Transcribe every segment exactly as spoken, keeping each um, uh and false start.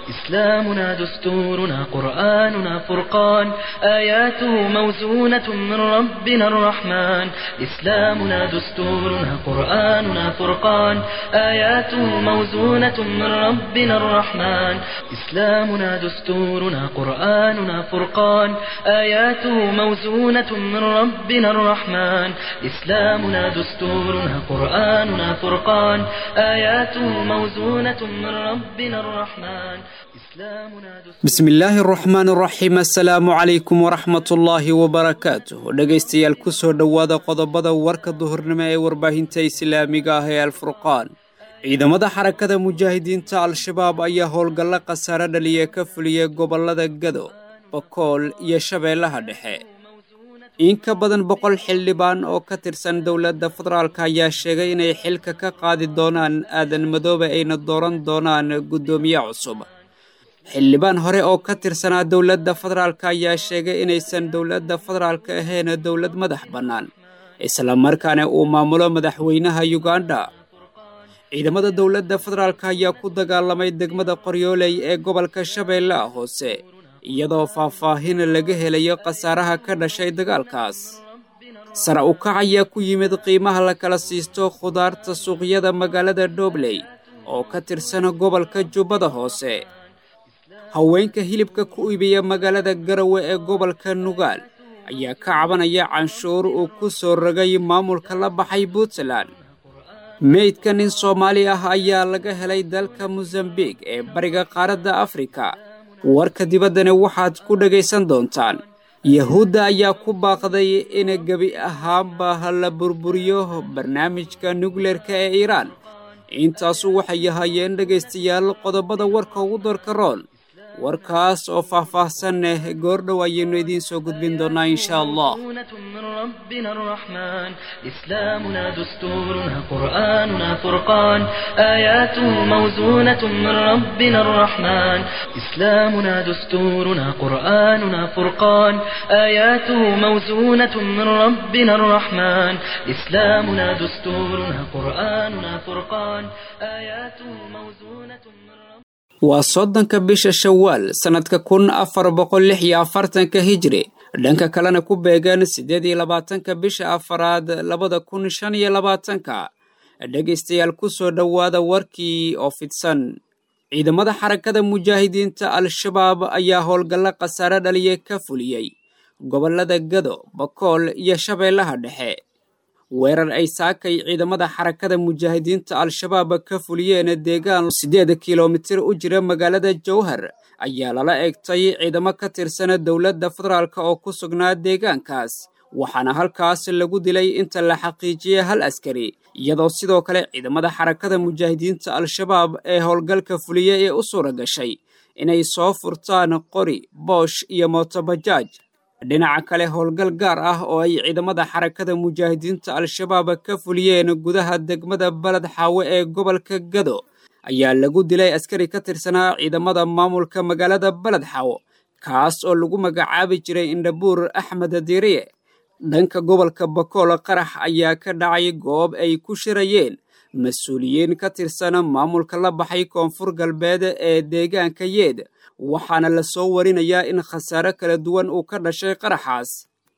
إسلامنا دستورنا قرآننا فرقان آياته موزونة من ربنا الرحمن إسلامنا دستورنا قرآننا فرقان آياته موزونة من ربنا الرحمن إسلامنا دستورنا قرآننا فرقان آياته موزونة من ربنا الرحمن إسلامنا دستورنا قرآننا فرقان آياته موزونة من ربنا الرحمن بسم الله الرحمن الرحيم السلام عليكم ورحمة الله وبركاته dhageystayaal ku soo dhawaada qodobada warka duhurnimo ee warbaahinta islaamiga ah ee Al-Furqaan ciidamada xarakada mujaahidiinta al-shabaab ayaa howlgalla qasaare dhaliya ka fuliyay gobolada Gado Bakool iyo Shabeellaha Dhexe in ka badan boqol xildhibaan oo ka tirsan dawladda federaalka ayaa sheegay inay xilka ka qaadi doonaan aadan madoobe ayna dooran doonaan gudoomiye cusub xildhibaan hore oo ka tirsanaa dawladda federaalka ayaa sheegay inaysan dawladda federaalka ahayn dawlad madax bannaan isla markaana uu maamulo madaxweynaha Uganda ciidamada dawladda federaalka ayaa ku dagaalamay degmada Qoryooley ee gobolka Shabeellaha Hoose iyadoo faahfaahin laga helayo qasaaraha ka dhashay dagaalkaas sare u kac ayaa ku yimid qiimaha la kala siisto khudaarta suuqyada magaalada Dobley oo ka tirsan gobolka Jubbada Hoose haweenka hilibka ku iibiya magaalada Garowe ee gobolka Nugaal ayaa ka cabanaya canshuur uu ku soo ragay maamulka la baxay Puntland meydka nin Soomaali ah ayaa laga helay dalka Mozambique ee bariga qaaradda Afrika warka dibaddana waxaad ku dhageysan doontaan Yahuudda ayaa ku baaqday in gabi ahaanba la burburiyo barnaamijka nuclearka ee Iran intaas waxay yahaayeen dhageystayaal qodobada warka ugu doorka roon warkaas oo faahfaahsan goordhow ayaynu idiin soo gudbin doonaa insha Allah من ربنا الرحمن إسلامنا دستورنا قرآننا فرقان آياته موزونة من ربنا الرحمن إسلامنا دستورنا قرآننا فرقان آياته موزونة من ربنا الرحمن إسلامنا دستورنا قرآننا فرقان آياته موزونة من waa soddonka bisha Shawaal sanadka kun afar boqol lix iyo afartanka hijri dhanka kalena ku beegan siddeed iyo labaatanka bisha afraad labada kun shan iyo labaatanka dhageystayaal ku soo dhawaada warkii oo fidsan ciidamada xarakada mujaahidiinta al-shabaab ayaa howlgalla qasaare dhaliya ka fuliyay gobolada Gado Bakool iyo Shabeellaha Dhexe weerar ay saakay ciidamada xarakada mujaahidiinta al-shabaab ka fuliyeen deegaan siddeed kiiloomitir u jira magaalada Jowhar ayaa lala eegtay ciidamo ka tirsan dawladda federaalka oo ku sugnaa deegaankaas waxaana halkaas lagu dilay inta la xaqiijiyay hal askari iyadoo sidoo kale ciidamada xarakada mujaahidiinta al-shabaab ee howlgalka fuliyay ee u suura gashay inay soo furtaan qori boosh iyo mootobajaaj dhinaca kale howlgal gaar ah oo ay ciidamada xarakada mujaahidiinta al-shabaab ka fuliyeen gudaha degmada Balad Xaawe ee gobolka Gado ayaa lagu dilay askari ka tirsanaa ciidamada maamulka magaalada Balad Xaawe kaas oo lagu magacaabi jiray Indhabuur Axmed Diiriye dhanka gobolka Bakool qarax ayaa ka dhacay goob ay ku shirayeen mas'uuliyiin ka tirsan maamulka la baxay Koonfur Galbeed ee deegaanka Yeed waxaana la soo warinayaa in khasaare kala duwan uu ka dhashay qaraxaas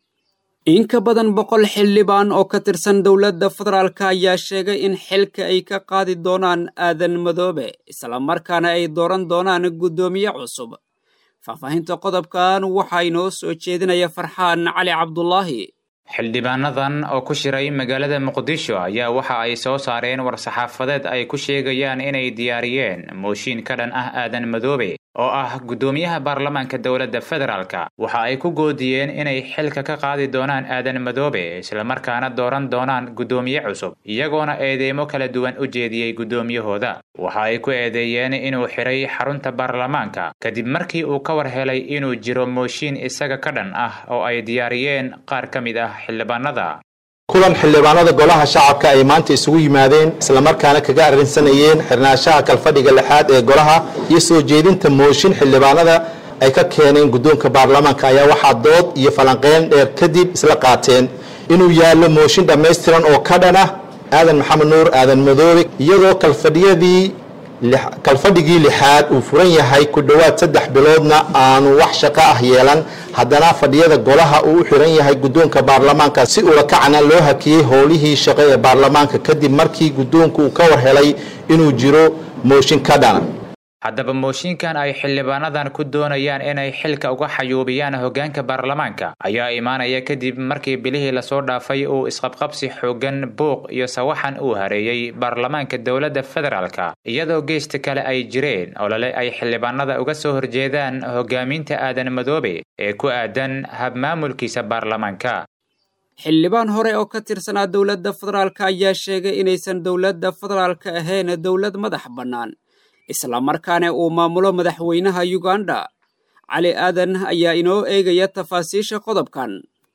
in ka badan boqol xildhibaan oo ka tirsan dawladda federaalka ayaa sheegay in xilka ay ka qaadi doonaan aadan madoobe isla markaana ay dooran doonaan gudoomiye cusub faahfaahinta qodobkan waxaa inoo soo jeedinaya Farxaan Cali Cabdullaahi xildhibaanadan oo ku shiray magaalada Muqdisho ayaa waxa ay soo saareen war-saxaafadeed ay ku sheegayaan inay diyaariyeen mooshin ka dhan ah aadan madoobe oo ah gudoomiyaha baarlamaanka dawladda federaalka waxa ay ku goodiyeen inay xilka ka qaadi doonaan aadan madoobe isla markaana dooran doonaan gudoomiye cusub iyagoona eedeymo kala duwan u jeediyay gudoomiyahooda waxa ay ku eedeeyeen inuu xiray xarunta baarlamaanka kadib markii uu ka war helay inuu jiro mooshin isaga ka dhan ah oo ay diyaariyeen qaar ka mid ah xildhibaanada kulan xildhibaanada golaha shacabka ay maanta isugu yimaadeen isla markaana kaga arrinsanayeen xirnaanshaha kalfadhiga lixaad ee golaha iyo soo jeedinta mooshin xildhibaanada ay ka keeneen guddoonka baarlamaanka ayaa waxaa dood iyo falanqeyn dheer kadib isla qaateen inuu yaallo mooshin dhammaystiran oo ka dhan ah aadan maxamed nuur aadan madoobe iyadoo kalfadhiyadii kalfadhigii lixaad uu furan yahay ku dhowaad saddex biloodna aanu wax shaqo ah yeelan haddana fadhiyada golaha uu u xiran yahay guddoonka baarlamaanka si ula kacna loo hakiyey howlihii shaqo ee baarlamaanka kadib markii guddoonku uu ka war helay inuu jiro mooshin ka dhana. haddaba mooshinkan ay xildhibaanadan ku doonayaan inay xilka uga xayuubiyaan hoggaanka baarlamaanka ayaa imaanaya kadib markii bilihii lasoo dhaafay uu isqabqabsi xoogan buuq iyo sawaxan uu hareeyay baarlamaanka dowladda federaalka iyadoo geesta kale ay jireen olole ay xildhibaanada uga soo horjeedaan hoggaaminta aadan madoobe ee ku aadan habmaamulkiisa baarlamaanka. xildhibaan hore oo ka tirsanaa dowladda federaalka ayaa sheegay inaysan dowladda federaalka ahayn dowlad madax bannaan isla markaana uu maamulo madaxweynaha Uganda. Cali Aadan ayaa inoo eegaya tafaasiisha qodobkan.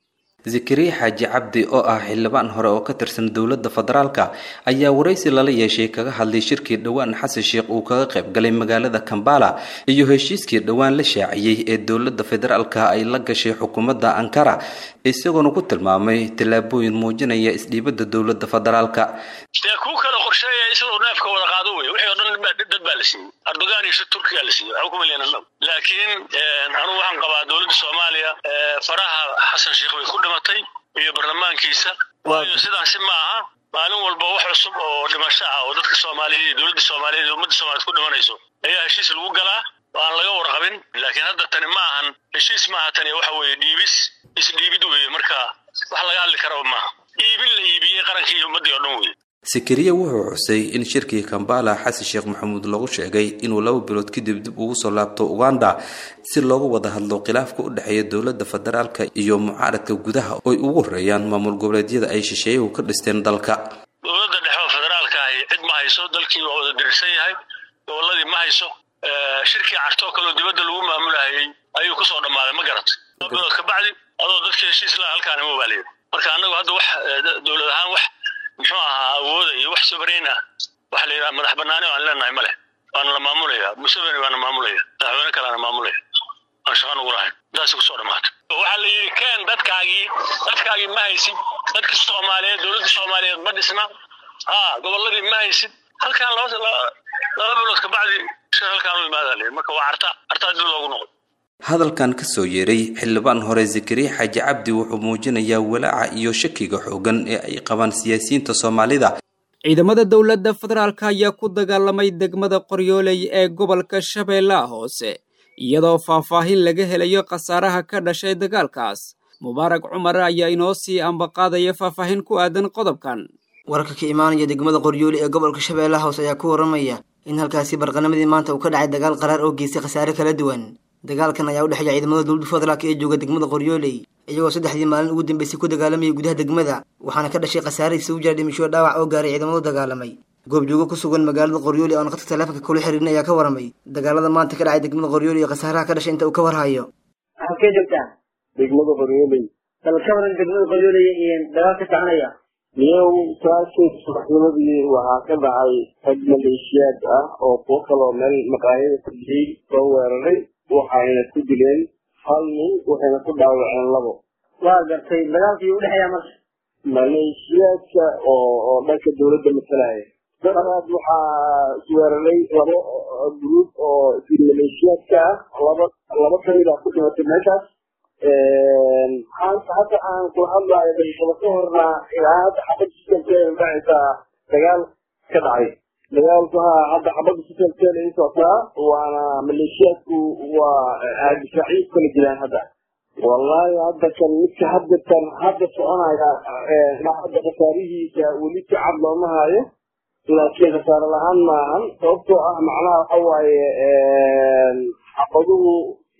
Zikri Xaaji Cabdi oo ah xildhibaan hore oo ka tirsan dowladda federaalka ayaa wareysi lala yeeshay kaga hadlay shirkii dhawaan Xasan Sheekh uu kaga qayb galay magaalada Kampala iyo heshiiskii dhawaan la shaaciyay ee dowladda federaalka ay la gashay xukuumadda Ankara isagoo ku tilmaamay talaabooyin muujinaya isdhiibada dowladda federaalka. ku kala qorsheeyay isagoo neefka wada qaado way wixii oo dhan dad baa la siiyay Erdogan iyo Turkiga la siiyay waxa ku mileena laakiin anu waxaan qabaa dowladda Soomaaliya faraha Xasan Sheekh way ku dhimatay iyo baarlamaankiisa waayo sidaas ma aha maalin walba wax cusub oo dhimasho ah oo dadka Soomaaliyeed iyo dowladda Soomaaliyeed iyo ummadda Soomaaliyeed ku dhimanayso ayaa heshiis lagu galaa waan laga warqabin laakiin hadda tani ma ahan heshiis ma aha tani waxa weeye dhiibis is dhiibid weeye marka wax laga hadli karo ma iibin la iibiyay qarankii iyo ummadda oo dhan weeye. Sikriye wuxuu xusay in shirkii Kampala Xasan Sheekh Maxamuud lagu sheegay inuu laba bilood kadib dib ugu soo laabto Uganda si looga wada hadlo khilaafka u dhaxeeya dowladda federaalka iyo mucaaradka gudaha oo ay ugu horeeyaan maamul goboleedyada ay shisheeyuhu ka dhisteen dalka. dowladda dhexe federaalka ay cid ma hayso dalkii waa wada dirsan yahay dowladii ma hayso shirkii carto kale dibadda lagu maamulayay ayuu ku soo dhamaaday ma garatay bilood ka bacdi adoo dadkii heshiis la halkaan ma waaliyay marka anagu hadda wax dowlad ahaan wax muxuu ahaa awooda iyo wax sovereign ah wax la yiraahdo madax banaani oo aan leenahay male waan la maamulaya Museveni waan maamulaya madaxweyne kale aan maamulaya aan shaqo ugu lahayn daas ku soo dhamaatay waxa la yiri keen dadkaagii dadkaagii ma haysid dadka Soomaaliyeed dowladda Soomaaliyeed ma dhisna ah goboladii ma haysid halkaan laba laba bilood ka bacdi halkaan u imaadalay marka waa arta arta dib loogu noqdo. hadalkan ka soo yeeray xildhibaan hore Zikri Xaaji Cabdi wuxuu muujinayaa walaaca iyo shakiga xoogan ee ay qabaan siyaasiyiinta Soomaalida. ciidamada dowladda federaalka ayaa ku dagaalamay degmada Qoryooley ee gobolka Shabeellaha Hoose iyadoo faahfaahin laga helayo khasaaraha ka dhashay dagaalkaas. Mubaarak Cumar ayaa inoo sii ambaqaadaya faahfaahin ku aadan qodobkan. wararka ka imaanaya degmada Qoryooley ee gobolka Shabeellaha Hoose ayaa ku waramaya in halkaasi barqanamadii maanta uu ka dhacay dagaal qaraar oo geystay khasaare kala duwan. dagaalkan ayaa u dhaxeeya ciidamada dowladda federaalka ee jooga degmada Qoryooley iyagoo saddexdii maalin ugu dambeysay ku dagaalamay gudaha degmada waxaana ka dhashay khasaare isugu jira dhimasho dhaawac oo gaaray ciidamada dagaalamay. goobjooga ku sugan magaalada Qoryooley oo qadka taleefanka kula xiriirnay ayaa ka waramay dagaalada maanta ka dhacay degmada Qoryooley iyo khasaaraha ka dhashay inta uu ka warhayo. halkee joogtaa degmada Qoryooley dalkaban degmada Qoryooley iyo dagaal ka tacanaya niyow saasay subaxnimadii waxaa ka dhacay rag maleeshiyaad ah oo kuwo kaloo meel maqaayada ku jiray soo weeraray waxayna ku dileen hal nin waxayna ku dhaawaceen labo. waa gartay dagaalkii u dhaxeeya marka maleeshiyaadka oo oo dhanka dowladda masalaya daraad waxaa weeraray labo gruub oo maleeshiyaadka ah laba laba kamid ah ku dhimatay meeshaas. hadda aan kula hadlayo daqiiqada ka horna ilaa hadda xabad sistemkeeda dhacaysaa dagaal ka dhacay dagaalku ha hadda xabada sistemkeeda ay socotaa waana maleeshiyaadku waa difaaciid kala jiraan hadda wallahi hadda kan midka hadda kan hadda soconaya hadda khasaarihiisa weli si cad looma hayo laakiin khasaare la-aan maahan sababtoo ah macnaha waxa waaye xabaduhu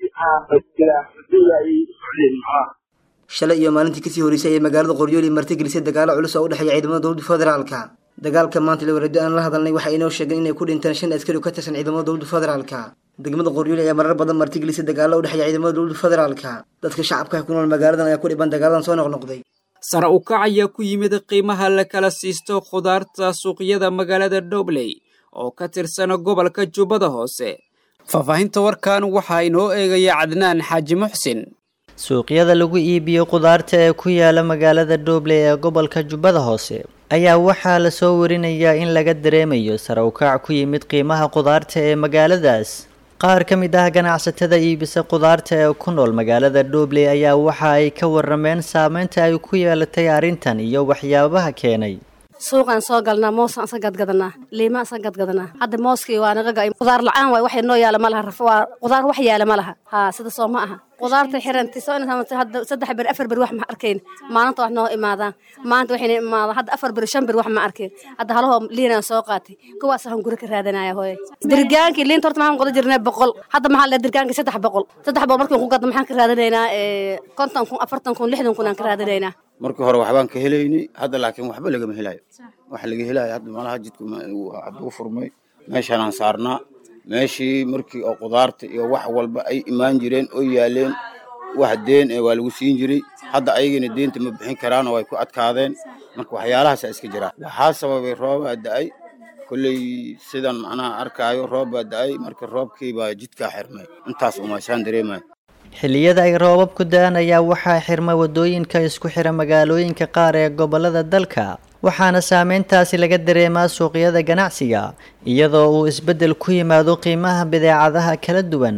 shalay iyo maalintii kasii horeysay ee magaalada Qoryooley martigelisay dagaalo culus oo u dhaxeeya ciidamada dowladda federaalka. dagaalka maanta la wareegay aan la hadalnay waxa inoo sheegay inay ku dhinteen shan askari oo ka tirsan ciidamada dowladda federaalka. degmada Qoryooley ayaa marar badan martigelisay dagaalo u dhaxeeya ciidamada dowladda federaalka. dadka shacabka ku nool magaaladan ayaa ku dhiban dagaaladan soo noqnoqday. sare u kac ayaa ku yimid qiimaha la kala siisto khudaarta suuqyada magaalada Dobley oo ka tirsan gobolka Jubbada Hoose. faahfaahinta warkan waxa inoo eegaya Cadnaan Xaaji Muxsin. suuqyada lagu iibiyo khudaarta ee ku yaala magaalada Dobley ee gobolka Jubbada Hoose ayaa waxaa la soo warinayaa in laga dareemayo sare u kac ku yimid qiimaha qudaarta ee magaaladaas. qaar ka mid ah ganacsatada iibisa qudaarta ee ku nool magaalada Dhobley ayaa waxa ay ka warrameen saameynta ay ku yeelatay arrintan iyo waxyaabaha keenay. suuqan soo galnaa moos aan sagad gadanaa liima aan sagad gadanaa hadda mooskii waa naga gaay qudaar la'aan way wax noo yaala ma laha waa qudaar wax yaala ma laha ha sida soo ma aha qudaarta xiranti soo inta hadda saddex bir afar bir wax ma arkeen maanta wax noo imaadaan maanta waxay imaadaan hadda afar bir shan bir wax ma arkeen hadda halaho liina soo qaatay kuwaas aan guri ka raadanaya hooyo dirgaankii liinta horta maxaan qodo jirnay boqol hadda maxaa la dirgaankii saddex boqol saddex boqol markii ku gadno maxaan ka raadanaynaa ee konton kun afartan kun lixdan kun aan ka raadanaynaa markii hore waxbaan ka helaynay hadda laakiin waxba laga ma helayo waxa laga helayo hadda malaha jidku uu furmay meeshaan aan saarnaa meeshii markii oo qudaarta iyo wax walba ay imaan jireen oo yaaleen wax deen ee waa lagu siin jiray hadda ayagana deenta ma bixin karaan oo ay ku adkaadeen marka waxyaalahaas iska jira waxa sababay roob da'ay kullay sidan macnaha arkaayo roob da'ay marka roobkii baa jidka xirmay intaas uma shan dareemay xilliyada ay roobabku da'an ayaa waxaa xirma wadooyinka isku xira magaalooyinka qaar ee gobolada dalka waxaana saameyntaasi laga dareemaa suuqyada ganacsiga iyadoo uu isbeddel ku yimaado qiimaha badeecadaha kala duwan.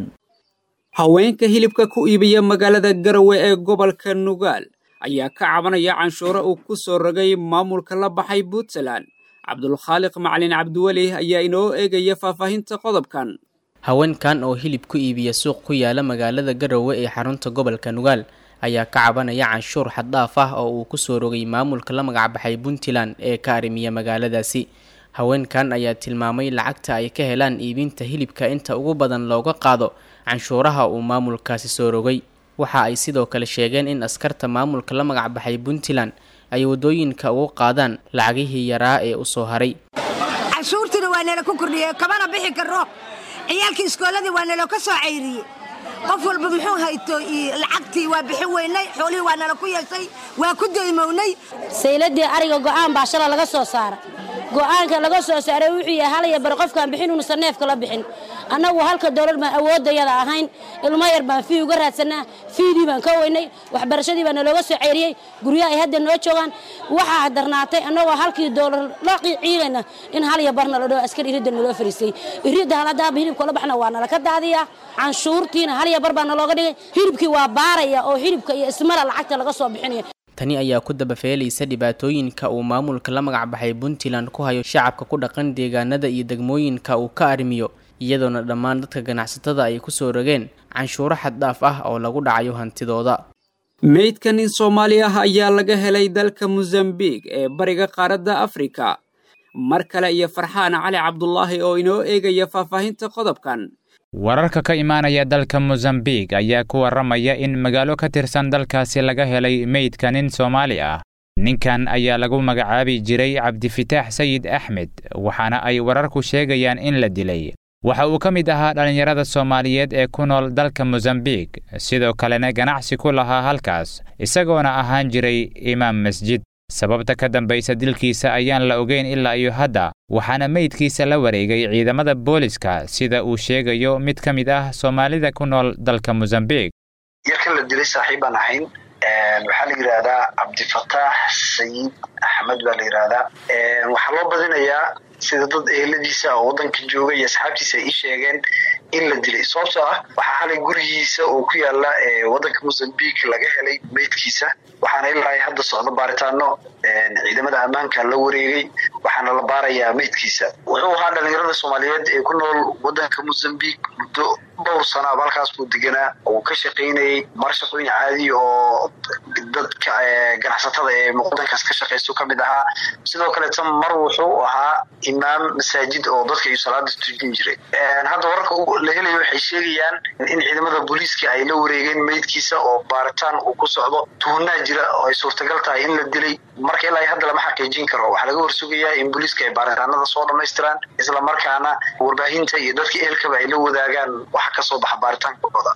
haweenka hilibka ku iibiya magaalada Garowe ee gobolka Nugaal ayaa ka cabanaya canshuuro uu ku soo rogay maamulka la baxay Puntland. Cabdulkhaaliq Macalin Cabdiwali ayaa inoo eegaya faahfaahinta qodobkan. haweenkan oo hilib ku iibiya suuq ku yaala magaalada Garowe ee xarunta gobolka Nugaal ayaa ka cabanaya canshuur xad dhaaf ah oo uu ku soo rogay maamulka la magac baxay Puntland ee ka arrimiya magaaladaasi. haweenkan ayaa tilmaamay lacagta ay ka helaan iibinta hilibka inta ugu badan looga qaado canshuuraha uu maamulkaasi soo rogay. waxa ay sidoo kale sheegeen in askarta maamulka la magac baxay Puntland ay wadooyinka ugu qaadaan lacagihii yaraa ee u soo haray. canshuurtina waa nala ku kordhiyay kabana bixi karo ciyaalkii iskooladii waa nala ka soo ceyriyay qof walba muxuu hayto lacagtii waa bixin weynay xoolihii waa nala ku yeeshay waa ku daymownay sayladii ariga go'aan baa shala laga soo saaray go'aanka laga soo saaray wuxuu yahay hal iyo bar qofkan bixin uu saneefka la bixin annagu halka dawlad ma awoodayada ahayn ilmo yar baan fii uga raadsanaa fiidii baan ka weynay waxbarashadii baan looga soo ceyriyay guryaha ay hadda noo joogan waxa darnaatay annagu halkii dawlad la qiiqiyayna in hal iyo barna loo askari irida noo fariisay irida halada hilibka la baxna waa nala ka daadiya canshuurtiina hal iyo bar baan looga dhigay hilibkii waa baaraya oo hilibka iyo ismara lacagta laga soo bixinay. tani ayaa ku daba feelaysa dhibaatooyinka uu maamulka la magac baxay Puntland ku hayo shacabka ku dhaqan deegaanada iyo degmooyinka uu ka arrimiyo iyadoona dhammaan dadka ganacsatada ay ku soo rogeen canshuuro xad dhaaf ah oo lagu dhacayo hantidooda. meydkan in Soomaali ah ayaa laga helay dalka Mozambique ee bariga qaaradda Afrika. mar kale iyo Farxaan Cali Cabdullaahi oo inoo eegaya faahfaahinta qodobkan. wararka ka imaanaya dalka Mozambique ayaa ku waramaya in magaalo ka tirsan dalkaasi laga helay meydka nin Soomaali ah. ninkan ayaa lagu magacaabi jiray Cabdifitaax Sayid Axmed waxaana ay wararku sheegayaan in la dilay. waxa uu ka mid ahaa dhalinyarada Soomaaliyeed ee ku nool dalka Mozambique sidoo kalena ganacsi ku lahaa halkaas isagoona ahaan jiray imaam masjid. sababta ka dambaysa dilkiisa ayaan la ogeyn ilaa iyo hadda waxaana meydkiisa la wareegay ciidamada booliska sida uu sheegayo mid ka mid ah Soomaalida ku nool dalka Mozambique. yarkan la dilay saaxiibaan ahayn waxaa la yiraahdaa Cabdifitaax Sayid Axmed baa la yiraahdaa waxaa loo badinayaa sida dad eheladiisa oo wadanka jooga iyo asxaabtiisa ay sheegeen in la dilay sababtoo ah waxa xalay gurigiisa oo ku yaala wadanka Mozambique laga helay meydkiisa waxaana ilaa hadda socdo baaritaano ciidamada ammaanka la wareegay waxaana la baarayaa meydkiisa. wuxuu ahaa dhalinyarada Soomaaliyeed ee ku nool wadanka Mozambique muddo dhowr sano halkaas buu deganaa oo ka shaqeynayay mar shaqooyin caadi oo dadka ganacsatada ee wadankaas ka shaqeysto ka mid ahaa. sidoo kale tan mar wuxuu ahaa imaam masaajid oo dadka ay salaada tujin jiray. hadda wararka la helayo waxay sheegayaan in ciidamada booliiska ay la wareegeen meydkiisa oo baaritaan uu ku socdo tuhunaa jira oo ay suurtagal tahay in la dilay. marka ilaa hadda lama xaqiijin karo waxaa laga warsugayaa in booliiska ay baaritaanada soo dhamaystiraan isla markaana warbaahinta iyo dadka ehelkaba ay la wadaagaan waxa ka soo baxa baaritaankooda.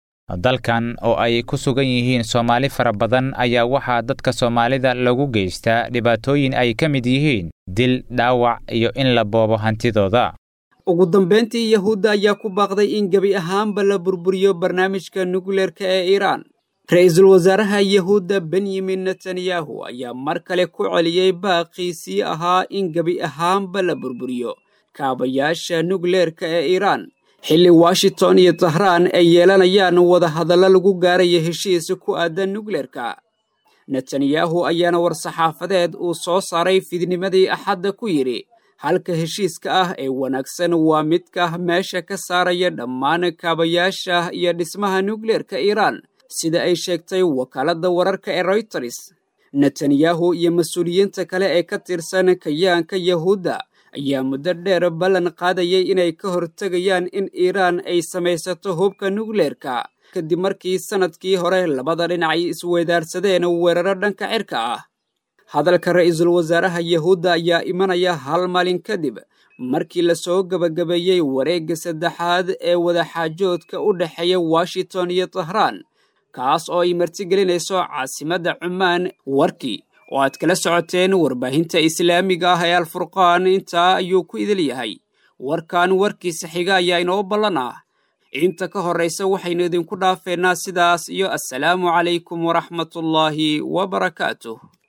dalkan oo ay ku sugan yihiin Soomaali fara badan ayaa waxaa dadka Soomaalida lagu geystaa dhibaatooyin ay ka mid yihiin dil, dhaawac iyo in la boobo hantidooda. ugu dambeyntii Yahuudda ayaa ku baaqday in gabi ahaanba la burburiyo barnaamijka nukleerka ee Iiraan. ra-iisul wasaaraha yahuudda benyamin netanyahu ayaa mar kale ku celiyey baaqiisii ahaa in gebi ahaanba la burburiyo kaabayaasha nukleerka ee iiraan xilli washington iyo tahraan ay yeelanayaan wadahadallo lagu gaaraya heshiis ku aadan nukleerka. netanyahu ayaana war-saxaafadeed uu soo saaray fidnimadii axadda ku yidhi halka heshiiska ah ee wanaagsan waa midka meesha ka saaraya dhammaan kaabayaasha iyo dhismaha nukleerka iiraan sida ay sheegtay wakaaladda wararka ee Reuters. netanyahu iyo mas-uuliyiinta kale ee ka tirsan kayaanka yahuudda ayaa muddo dheer ballan qaadayay inay ka hortegayaan in iiraan ay samaysato hubka nukleerka kadib markii sanadkii hore labada dhinac ay isweydaarsadeen weeraro dhanka cirka ah. hadalka ra-iisul wasaaraha yahuudda ayaa imanaya hal maalin kadib markii la soo gabagabeeyey wareegga saddexaad ee wadaxaajoodka u dhexeeya washington iyo tahraan kaas oo ay martigelinayso caasimadda cumaan. warkii oo aad kala socoteen warbaahinta islaamiga ah ee alfurqaan intaa ayuu ku idil yahay. warkan warkiisa xiga ayaa inoo ballan ah. inta ka horraysa waxaynu idinku dhaafeynaa sidaas iyo assalaamu calaykum waraxmatullaahi wabarakaatuh.